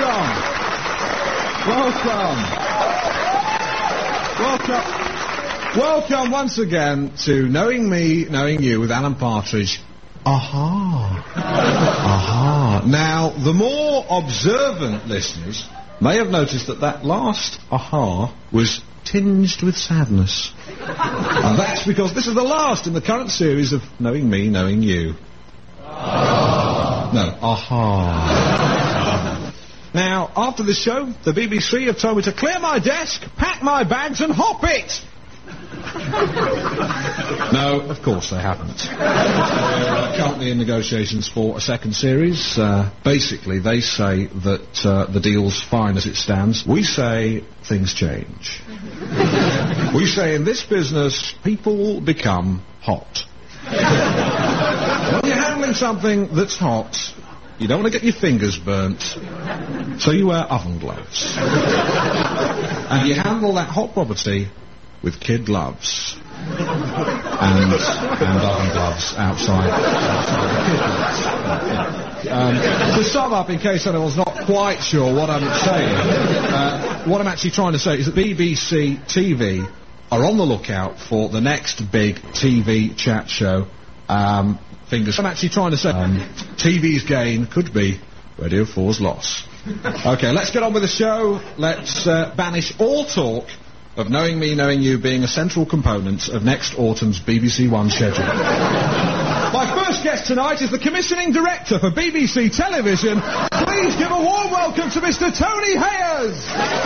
Welcome once again to Knowing Me, Knowing You with Alan Partridge. Aha. Now, the more observant listeners may have noticed that last aha was tinged with sadness. And that's because this is the last in the current series of Knowing Me, Knowing You. No, aha. Now, after this show, the BBC have told me to clear my desk, pack my bags and hop it! No, of course they haven't. We're currently in negotiations for a second series. Basically, they say that the deal's fine as it stands. We say things change. We say in this business, people become hot. When you're handling something that's hot, you don't want to get your fingers burnt, so you wear oven gloves. And you handle that hot property with kid gloves. And oven gloves outside to sum up, in case anyone's not quite sure what I'm saying, what I'm actually trying to say is that BBC TV are on the lookout for the next big TV chat show. I'm actually trying to say TV's gain could be Radio 4's loss. Okay, let's get on with the show. Let's banish all talk of Knowing Me, Knowing You being a central component of next autumn's BBC One schedule. My first guest tonight is the commissioning director for BBC Television. Please give a warm welcome to Mr. Tony Hayers.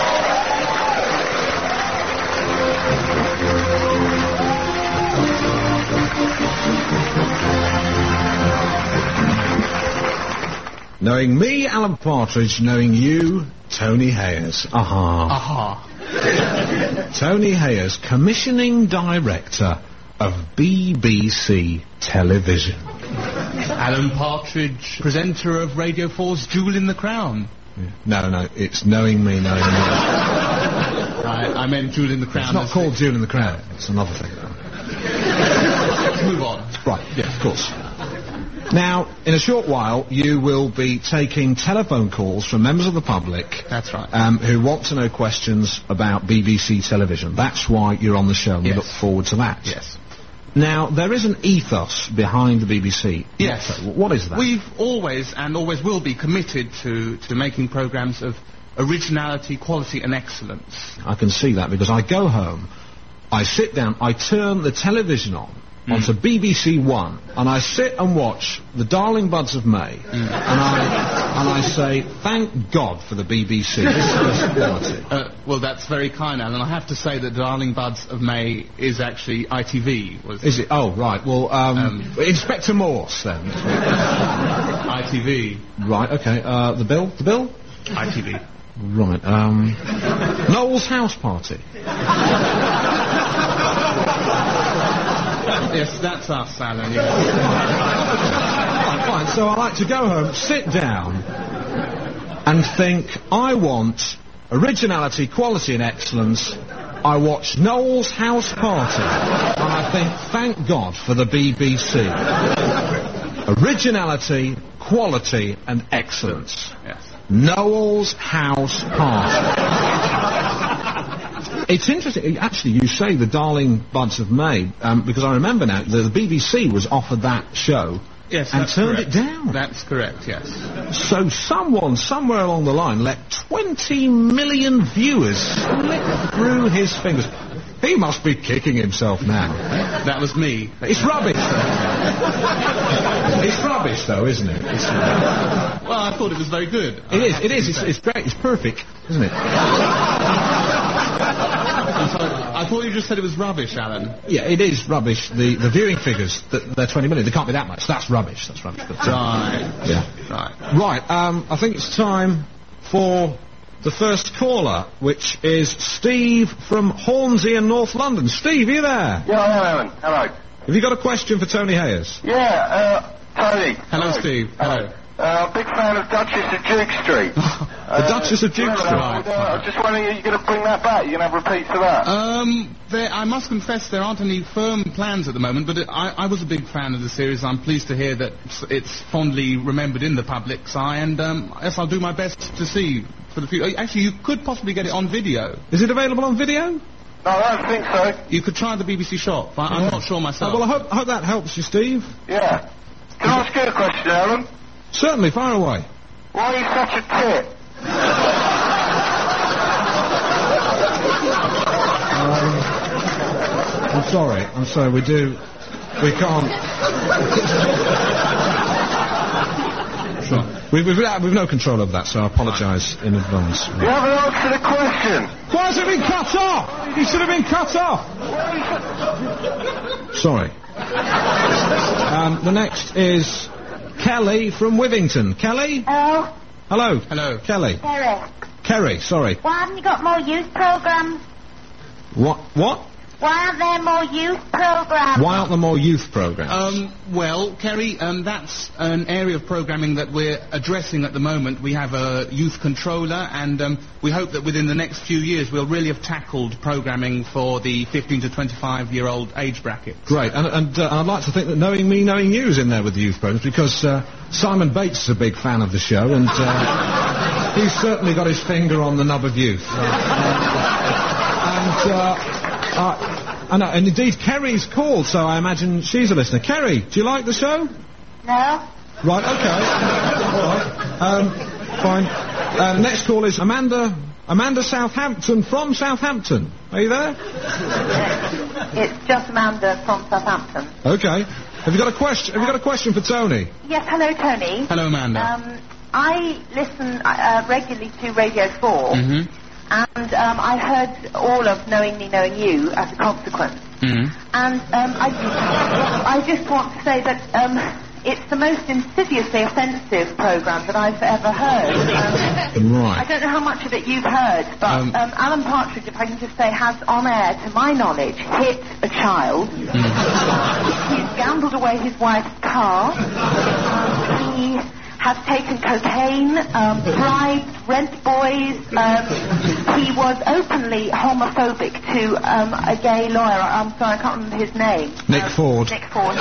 Knowing me, Alan Partridge. Knowing you, Tony Hayers. Aha. Tony Hayers, commissioning director of BBC Television. Alan Partridge, presenter of Radio 4's Jewel in the Crown. No, it's Knowing Me, Knowing You. I meant Jewel in the Crown. It's not called Jewel in the Crown. It's another thing. Let's move on. Right, yes, of course. Now, in a short while, you will be taking telephone calls from members of the public. That's right. Who want to know questions about BBC Television. That's why you're on the show, and we look forward to that. Yes. Now, there is an ethos behind the BBC. Yes. What is that? We've always, and always will be, committed to making programmes of originality, quality and excellence. I can see that, because I go home, I sit down, I turn the television onto BBC One, and I sit and watch The Darling Buds of May, and I say, thank God for the BBC. This is quality. Well, that's very kind, Alan. I have to say that Darling Buds of May is actually ITV. Is it? Oh, right. Well, Inspector Morse, then. ITV. Right, okay. The bill? ITV. Right, Noel's House Party. Yes, that's us, Alan, yes. Fine, so I like to go home, sit down, and think, I want originality, quality and excellence. I watch Noel's House Party, and I think, thank God for the BBC. Originality, quality and excellence. Yes. Noel's House Party. It's interesting, actually, you say The Darling Buds of May, because I remember now, the BBC was offered that show and turned it down. That's correct, yes. So someone, somewhere along the line, let 20 million viewers slip through his fingers. He must be kicking himself now. That was me. It's rubbish, though. It's rubbish, though, isn't it? Well, I thought it was very good. It is. It's great. It's perfect, isn't it? I'm sorry, I thought you just said it was rubbish, Alan. Yeah, it is rubbish. The viewing figures, they're 20 million. They can't be that much. That's rubbish. That's rubbish. But, right. Yeah. Right. I think it's time for the first caller, which is Steve from Hornsey in North London. Steve, are you there? Yeah, I am, Alan. Hello. Have you got a question for Tony Hayers? Yeah, Tony. Hello, Steve. Hello. Big fan of Duchess of Duke Street. The Duchess of Dukestrot. I was just wondering, are you going to bring that back? You're going to have repeats of that? I must confess there aren't any firm plans at the moment, but I was a big fan of the series. I'm pleased to hear that it's fondly remembered in the public's eye, and yes, I'll do my best to see for the future. Actually, you could possibly get it on video. Is it available on video? No, I don't think so. You could try the BBC shop. I'm not sure myself. Well, I hope that helps you, Steve. Yeah. Can I ask you a question, Alan? Certainly, fire away. Why are you such a tit? I'm sorry. We can't. Sure. We've no control of that, so I apologise in advance. You haven't answered the question. Why has it been cut off? He should have been cut off. Sorry. The next is Kelly from Withington. Kelly? Hello? Hello. Hello. Kelly. Kerry, sorry. Why haven't you got more youth programmes? What? Why aren't there more youth programmes? Why aren't there more youth programmes? Well, Kerry, that's an area of programming that we're addressing at the moment. We have a youth controller, and we hope that within the next few years we'll really have tackled programming for the 15 to 25-year-old age bracket. Great, and I'd like to think that Knowing Me, Knowing You is in there with the youth programmes, because Simon Bates is a big fan of the show, and he's certainly got his finger on the nub of youth. And indeed, Kerry's called, so I imagine she's a listener. Kerry, do you like the show? No. Right, okay. All right. Fine. Next call is Amanda Southampton from Southampton. Are you there? It's just Amanda from Southampton. Okay. Have you got a question for Tony? Yes, hello, Tony. Hello, Amanda. I listen regularly to Radio 4. Mm-hmm. And I heard all of Knowing Me, Knowing You as a consequence. Mm-hmm. And I just want to say that it's the most insidiously offensive programme that I've ever heard. Right. I don't know how much of it you've heard, but Alan Partridge, if I can just say, has on air, to my knowledge, hit a child. He's gambled away his wife's car. He has taken cocaine, bribed rent boys. He was openly homophobic to a gay lawyer. I'm sorry, I can't remember his name. Nick Ford. Nick Ford.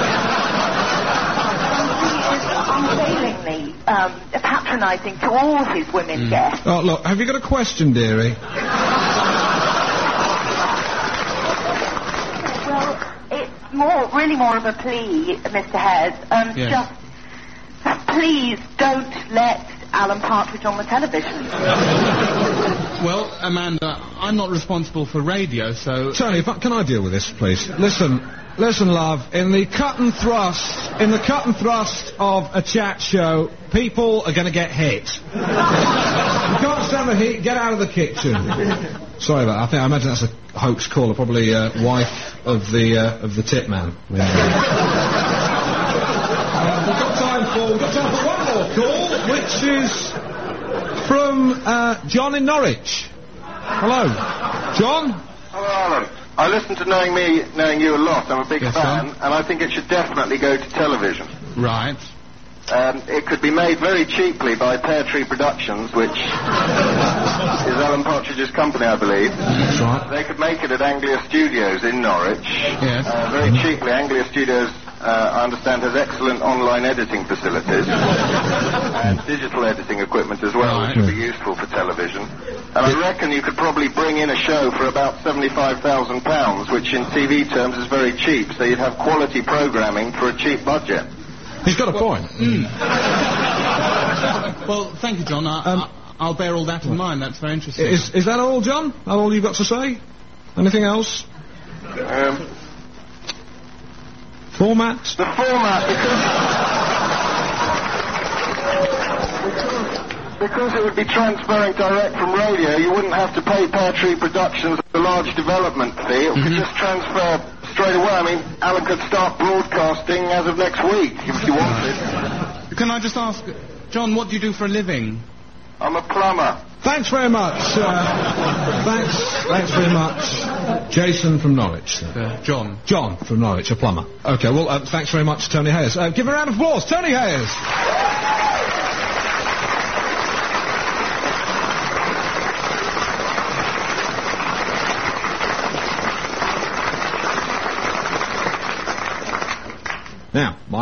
He is unfailingly patronising to all his women guests. Oh, look, have you got a question, dearie? Well, it's really more of a plea, Mr. Hares. Yes. Please don't let Alan Partridge on the television. Well, Amanda, I'm not responsible for radio, so... Tony, can I deal with this, please? Listen, love. In the cut and thrust of a chat show, people are going to get hit. You can't stand the heat. Get out of the kitchen. Sorry about that. I imagine that's a hoax caller, probably wife of the tip man. We've got time for one more call, which is from John in Norwich. Hello, John. Hello, Alan. I listen to Knowing Me, Knowing You a lot. I'm a big fan, and I think it should definitely go to television. Right. It could be made very cheaply by Pear Tree Productions, which is Alan Partridge's company, I believe. That's right. They could make it at Anglia Studios in Norwich. Yes. Very cheaply. Anglia Studios, I understand, has excellent online editing facilities and digital editing equipment as well, which would be useful for television. And I reckon you could probably bring in a show for about £75,000, which in TV terms is very cheap, so you'd have quality programming for a cheap budget. He's got a point. Well, thank you, John. I'll bear all that in mind. That's very interesting. Is that all, John? That all you've got to say? Anything else? Format? The format, because it would be transferring direct from radio, you wouldn't have to pay Pear Tree Productions a large development fee. It could just transfer straight away. I mean, Alan could start broadcasting as of next week, if you wanted. Can I just ask, John, what do you do for a living? I'm a plumber. Thanks very much. Thanks very much. Jason from Norwich. John from Norwich, a plumber. Okay, well, thanks very much, Tony Hayes. Give a round of applause, Tony Hayes.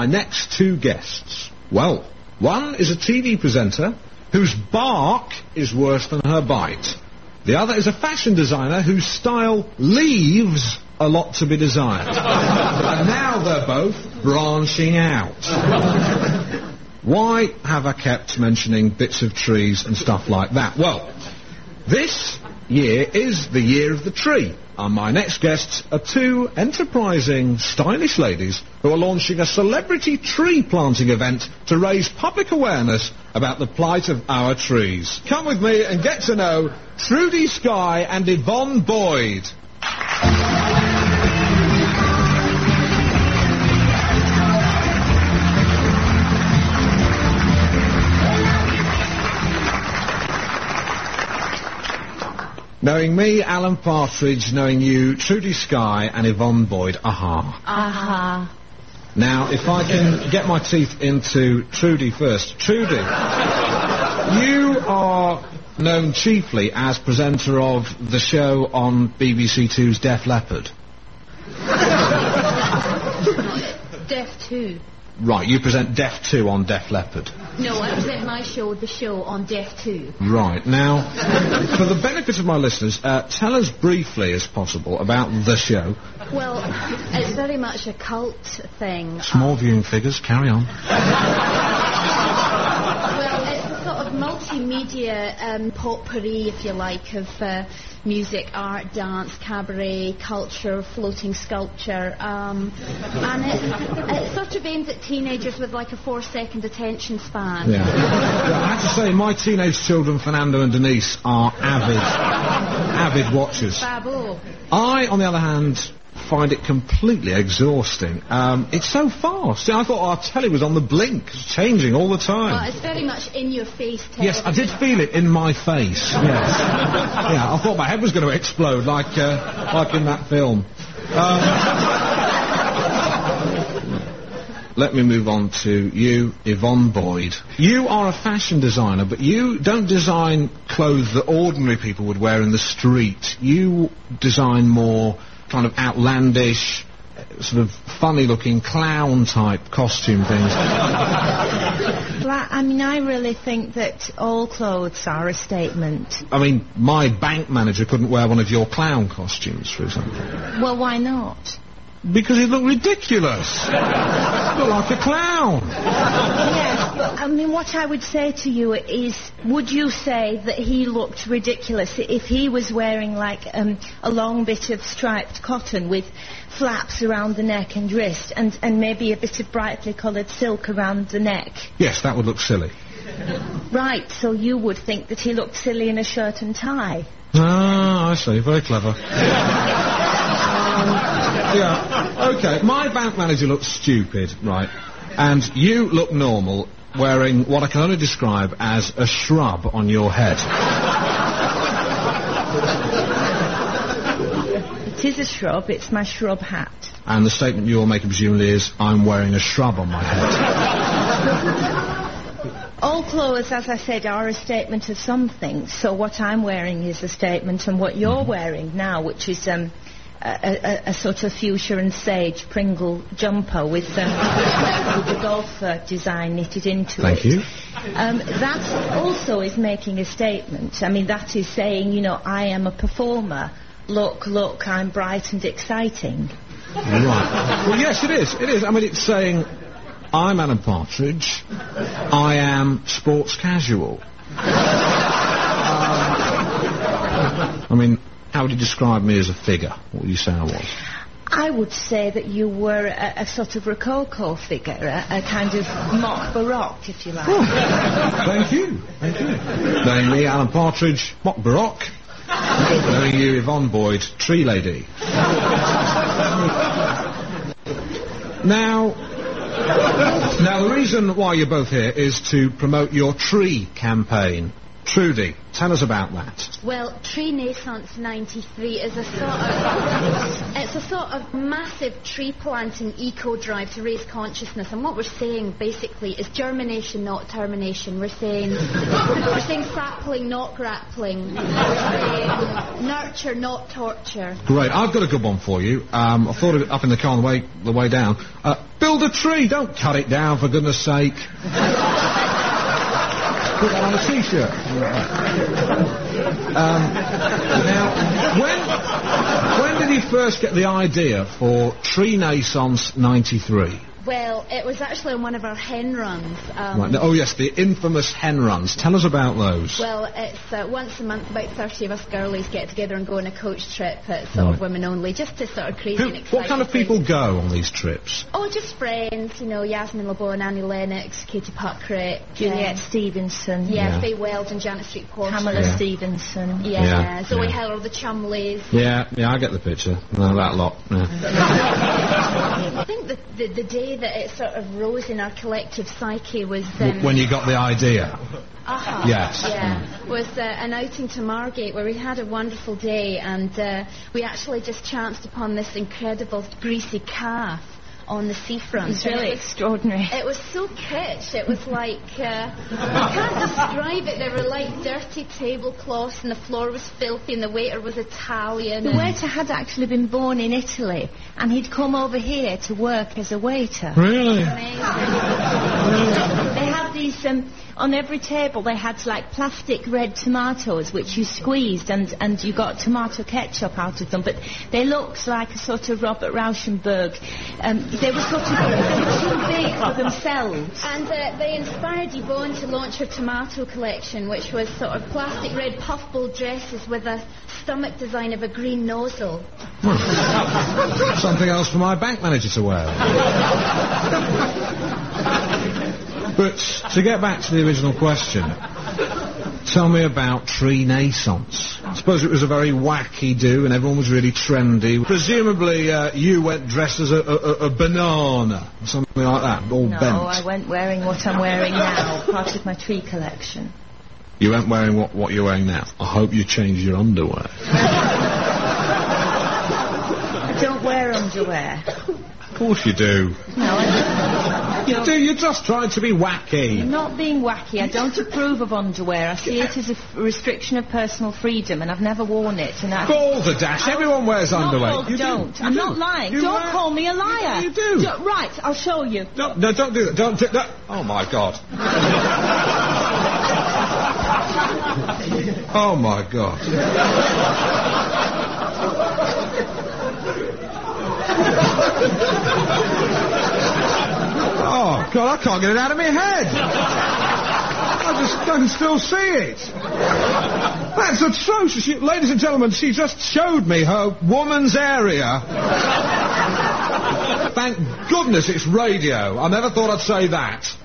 my next two guests? Well, one is a TV presenter whose bark is worse than her bite. The other is a fashion designer whose style leaves a lot to be desired. And now they're both branching out. Why have I kept mentioning bits of trees and stuff like that? Well, this year is the year of the tree. And my next guests are two enterprising, stylish ladies who are launching a celebrity tree planting event to raise public awareness about the plight of our trees. Come with me and get to know Trudy Skye and Yvonne Boyd. Knowing me, Alan Partridge, knowing you, Trudy Skye and Yvonne Boyd, aha. Aha. Now, if I can get my teeth into Trudy first. Trudy, you are known chiefly as presenter of the show on BBC Two's Def Leppard. Def 2. Right, you present Def 2 on Def Leppard. No, I present my show, the show, on Def 2. Right, now, for the benefit of my listeners, tell us briefly, as possible, about the show. Well, it's very much a cult thing. Small viewing figures, carry on. Well, it's a sort of multimedia potpourri, if you like, of music, art, dance, cabaret, culture, floating sculpture, and it's sort of aimed at teenagers with like a 4-second attention span. Yeah. I have to say, my teenage children, Fernando and Denise, are avid watchers. Bravo. I, on the other hand, find it completely exhausting. It's so fast. I thought our telly was on the blink, it's changing all the time. Well, it's very much in your face television. Yes, I did feel it in my face. Yes. Yeah, I thought my head was going to explode like in that film. Let me move on to you, Yvonne Boyd. You are a fashion designer, but you don't design clothes that ordinary people would wear in the street. You design more kind of outlandish, sort of funny-looking clown-type costume things. Well, I mean, I really think that all clothes are a statement. I mean, my bank manager couldn't wear one of your clown costumes, for example. Well, why not? Because he'd look ridiculous. Look like a clown. Yes, but I mean, what I would say to you is, would you say that he looked ridiculous if he was wearing like a long bit of striped cotton with flaps around the neck and wrist and maybe a bit of brightly coloured silk around the neck? Yes, that would look silly. Right, so you would think that he looked silly in a shirt and tie? Ah, I see. Very clever. Yeah, okay. My bank manager looks stupid, right? And you look normal, wearing what I can only describe as a shrub on your head. It is a shrub. It's my shrub hat. And the statement you're making presumably is, I'm wearing a shrub on my head. All clothes, as I said, are a statement of something. So what I'm wearing is a statement, and what you're wearing now, which is a sort of fuchsia and sage Pringle jumper with the golf design knitted into it. Thank you. That also is making a statement. I mean, that is saying, you know, I am a performer. Look, I'm bright and exciting. Right. Well, yes, it is. It is. I mean, it's saying, I'm Alan Partridge. I am sports casual. I mean, how would you describe me as a figure? What would you say I was? I would say that you were a sort of Rococo figure, a kind of mock Baroque, if you like. Oh, thank you. Thank you. Knowing me, Alan Partridge, mock Baroque. Knowing you, Yvonne Boyd, tree lady. Now, the reason why you're both here is to promote your tree campaign. Trudy, tell us about that. Well, Tree Naissance 93 is a sort of massive tree planting eco drive to raise consciousness, and what we're saying basically is germination, not termination. We're saying sapling, not grappling. We're saying nurture, not torture. Great, I've got a good one for you. I thought of it up in the car on the way down. Build a tree, don't cut it down, for goodness sake. Put that on a t-shirt. Now, when did you first get the idea for Tree Naissance 93? Well, it was actually on one of our hen runs. Right. Oh, yes, the infamous hen runs. Tell us about those. Well, it's once a month, about 30 of us girlies get together and go on a coach trip at sort of women only, just to sort of crazy and exciting. What kind of people go on these trips? Oh, just friends, you know, Yasmin LeBeau, Annie Lennox, Katie Puckrick, Juliette Stevenson. Yeah, Faye Weldon, Janet Street Porter. Pamela Stevenson. Zoe Heller, the Chumleys. Yeah, I get the picture. No, that lot. Yeah. I think the day that it sort of rose in our collective psyche was... when you got the idea? Yes. Yeah, was an outing to Margate where we had a wonderful day, and we actually just chanced upon this incredible greasy calf on the seafront. It's really extraordinary. It was so kitsch. It was like, I can't describe it. There were like dirty tablecloths and the floor was filthy and the waiter was Italian. The waiter had actually been born in Italy and he'd come over here to work as a waiter. Really? Amazing. They had these, on every table they had like plastic red tomatoes which you squeezed and you got tomato ketchup out of them, but they looked like a sort of Robert Rauschenberg. They were sort of too big for themselves. And they inspired Yvonne to launch her tomato collection, which was sort of plastic red puffball dresses with a stomach design of a green nozzle. Something else for my bank manager to wear. But to get back to the original question, tell me about Tree Naissance. I suppose it was a very wacky do and everyone was really trendy. Presumably you went dressed as a banana, or something like that, all bent. No, I went wearing what I'm wearing now, part of my tree collection. You went wearing what you're wearing now? I hope you changed your underwear. I don't wear underwear. Of course you do. No, I don't. You do, you're just trying to be wacky. I'm not being wacky. I don't approve of underwear. I see it as a restriction of personal freedom, and I've never worn it. And Balderdash, everyone wears underwear. You don't. I'm not lying. Don't call me a liar. You do. Right, I'll show you. No, don't do that. Don't do that. Oh, my God. Oh, my God. Oh, God, I can't get it out of my head. I can still see it. That's atrocious. Ladies and gentlemen, she just showed me her woman's area. Thank goodness it's radio. I never thought I'd say that.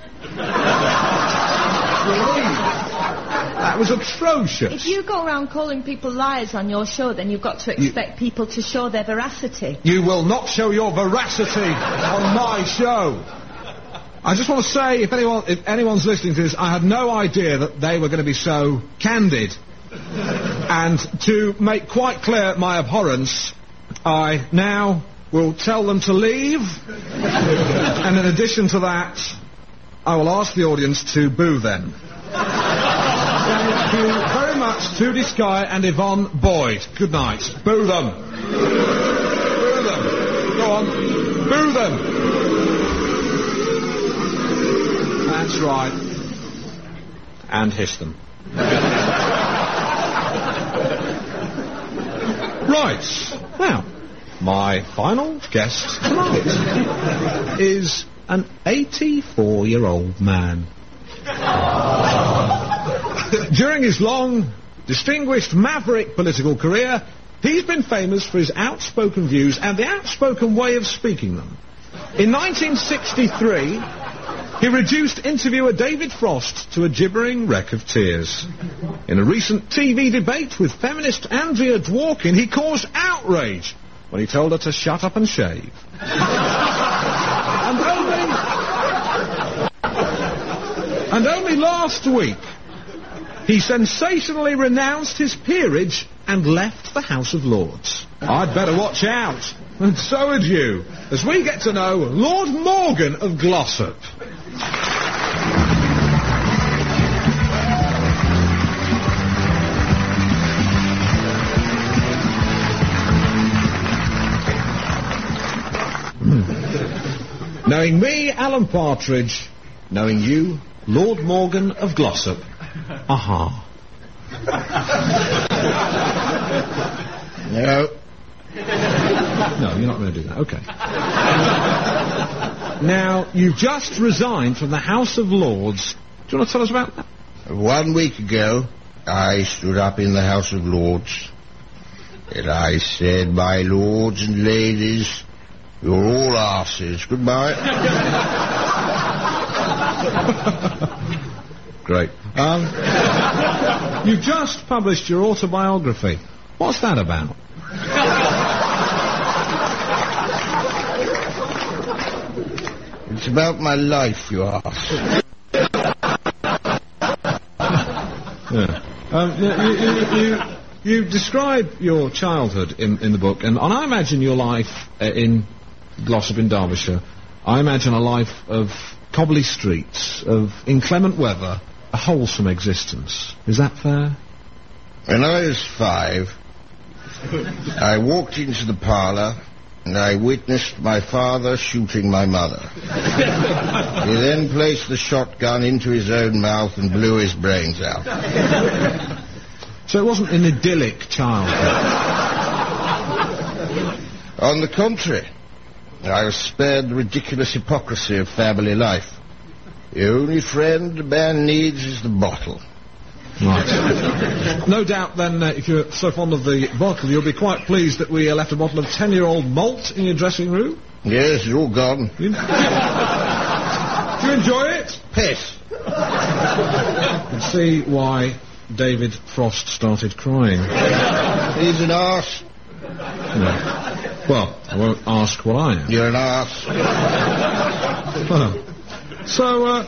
That was atrocious. If you go around calling people liars on your show, then you've got to expect people to show their veracity. You will not show your veracity on my show. I just want to say, if anyone's listening to this, I had no idea that they were going to be so candid. And to make quite clear my abhorrence, I now will tell them to leave. And in addition to that, I will ask the audience to boo them. Thank you very much, Tootie Sky and Yvonne Boyd. Good night. Boo them. Boo them. Go on. Boo them. That's right. And hiss them. Right. Now, my final guest tonight is an 84-year-old man. During his long, distinguished, maverick political career, he's been famous for his outspoken views and the outspoken way of speaking them. In 1963, he reduced interviewer David Frost to a gibbering wreck of tears. In a recent TV debate with feminist Andrea Dworkin, he caused outrage when he told her to shut up and shave. And only last week, he sensationally renounced his peerage and left the House of Lords. I'd better watch out. And so would you, as we get to know Lord Morgan of Glossop. Knowing me, Alan Partridge. Knowing you, Lord Morgan of Glossop. Aha. No. No, you're not going to do that. Okay. Now, you've just resigned from the House of Lords. Do you want to tell us about that? 1 week ago, I stood up in the House of Lords and I said, "My lords and ladies, you're all arses. Goodbye." Great. You've just published your autobiography. What's that about? It's about my life, you ask. Yeah. You describe your childhood in the book, and I imagine your life in Glossop in Derbyshire. I imagine a life of cobbly streets, of inclement weather, a wholesome existence. Is that fair? When I was 5, I walked into the parlour and I witnessed my father shooting my mother. He then placed the shotgun into his own mouth and blew his brains out. So it wasn't an idyllic childhood? On the contrary, I was spared the ridiculous hypocrisy of family life. The only friend a man needs is the bottle. Right. No doubt, then, if you're so fond of the bottle, you'll be quite pleased that we left a bottle of 10-year-old malt in your dressing room. Yes, it's all gone. Do you enjoy it? Piss. You can see why David Frost started crying. He's an arse. No. Well, I won't ask what I am. You're an arse. Well, so,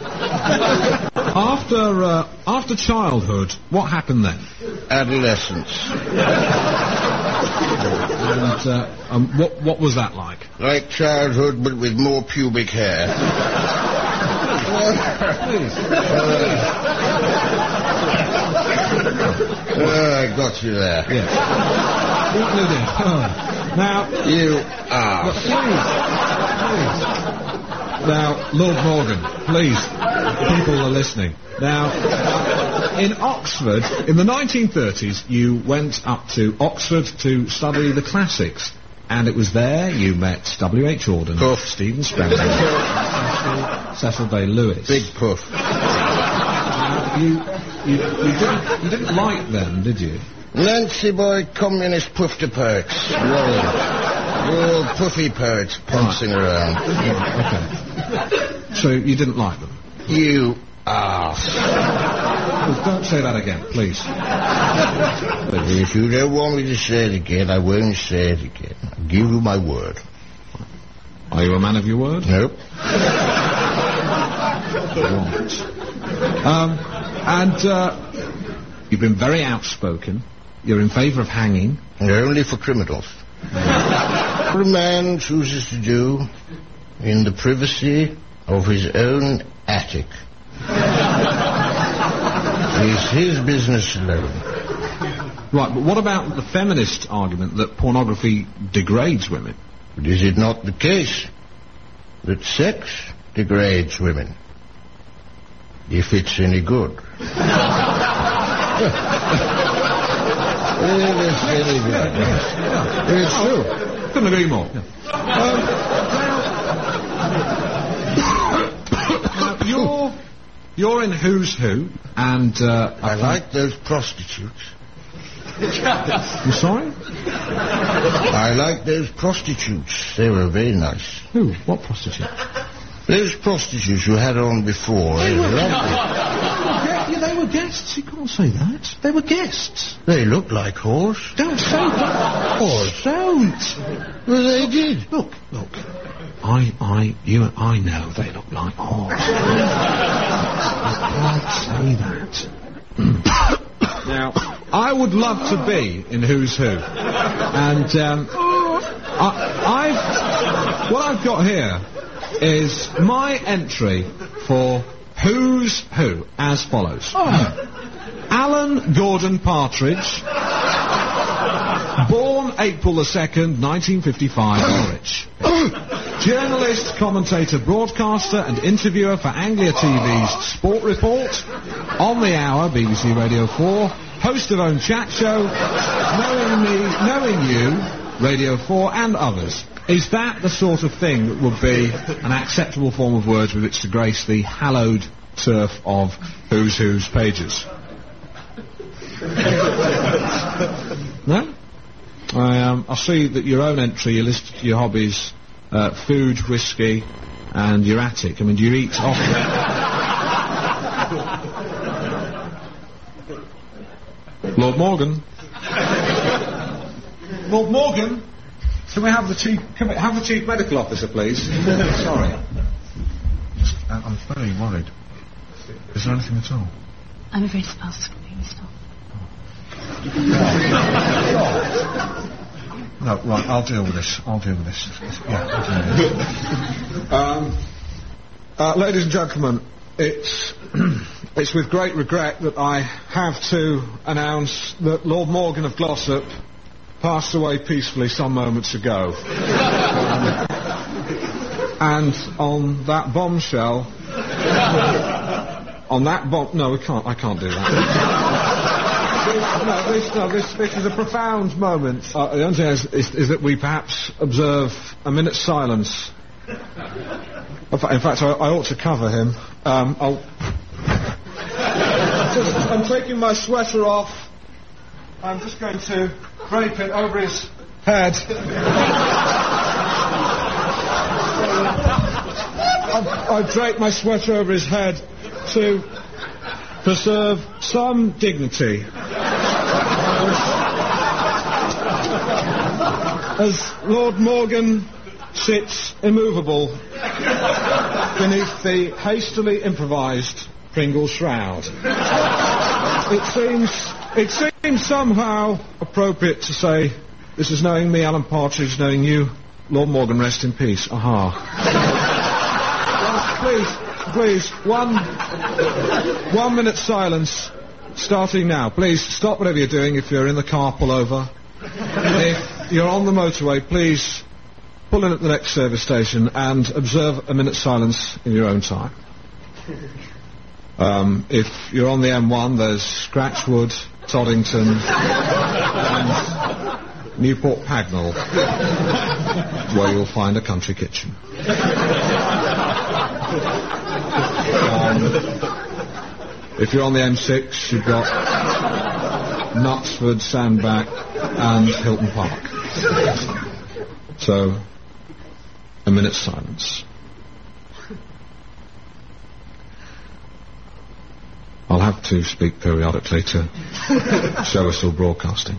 after childhood, what happened then? Adolescence. And what was that like? Like childhood, but with more pubic hair. Please. I got you there. Yes. What did it? Now, you are. Please. Now, Lord Morgan, please. People are listening. Now, in Oxford, in the 1930s, you went up to Oxford to study the classics. And it was there you met W.H. Auden, Puff. Stephen Spencer, Cecil Day Lewis. Big puff. You didn't like them, did you? Nancy boy, communist puff to perks. Rolling. All puffy poets pouncing around. Okay. So you didn't like them? You arse. Well, don't say that again, please. But if you don't want me to say it again, I won't say it again. I'll give you my word. Are you a man of your word? Nope. Right. And you've been very outspoken. You're in favour of hanging. Only for criminals. What a man chooses to do in the privacy of his own attic is his business alone. Right, but what about the feminist argument that pornography degrades women? But is it not the case that sex degrades women? If it's any good. It's any good. It's true. Couldn't agree more. Now, you're in Who's Who, and I like those prostitutes. You sorry? I like those prostitutes. They were very nice. Who? What prostitute? Those prostitutes you had on before. They were lovely. Yeah, they were guests. You can't say that. They were guests. They looked like whores. Don't say that. Whores. Don't. Well, they did. Look. I know they look like whores. You can't say that. I would love to be in Who's Who. And what I've got here is my entry for Who's Who as follows. Alan Gordon Partridge, born April the 2nd, 1955, Norwich. Journalist, commentator, broadcaster and interviewer for Anglia TV's Sport Report, On the Hour, BBC Radio 4, host of Own Chat Show, Knowing Me, Knowing You, Radio 4 and others. Is that the sort of thing that would be an acceptable form of words with which to grace the hallowed turf of Who's Who's pages? No? I see that your own entry, you list your hobbies, food, whiskey, and your attic. I mean, do you eat often? Lord Morgan. Lord Morgan? Can we have the chief medical officer, please? Sorry. I'm very worried. Is there anything at all? I'm afraid it's past completely stop. No, right, I'll deal with this. Yeah, I'll deal with this. Ladies and gentlemen, it's with great regret that I have to announce that Lord Morgan of Glossop passed away peacefully some moments ago. And on that bombshell... No, I can't do that. This is a profound moment. The only thing is that we perhaps observe a minute's silence. In fact, I ought to cover him. I'm taking my sweater off. I'm just going to drape it over his head. I've draped my sweater over his head to preserve some dignity. As Lord Morgan sits immovable beneath the hastily improvised Pringle shroud. It seems somehow appropriate to say, this is knowing me, Alan Partridge, knowing you, Lord Morgan, rest in peace. Aha. Please, one minute silence, starting now. Please, stop whatever you're doing. If you're in the car, pull over. If you're on the motorway, please pull in at the next service station and observe a minute's silence in your own time. If you're on the M1, there's Scratchwood, Toddington, and Newport Pagnell, where you'll find a country kitchen. If you're on the M6, you've got Knutsford, Sandbach, and Hilton Park. So, a minute's silence. I'll have to speak periodically to show we're still broadcasting.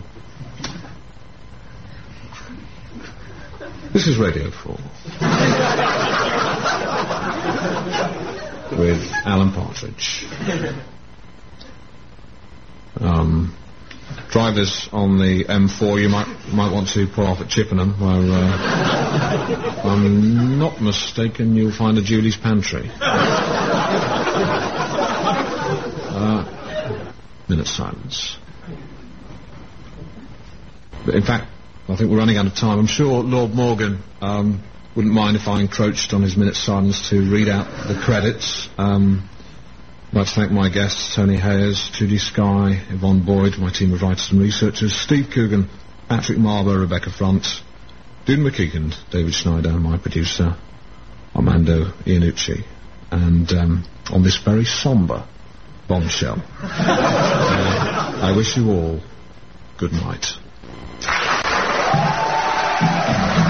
This is Radio 4. With Alan Partridge. Drivers on the M4, you might want to pull off at Chippenham, where, if I'm not mistaken, you'll find a Julie's Pantry. Minute silence. But in fact, I think we're running out of time. I'm sure Lord Morgan wouldn't mind if I encroached on his minute silence to read out the credits. I'd like to thank my guests, Tony Hayers, Judy Skye, Yvonne Boyd, my team of writers and researchers, Steve Coogan, Patrick Marber, Rebecca Front, Dune McKeegan, David Schneider, my producer, Armando Iannucci, and on this very sombre bombshell, I wish you all good night.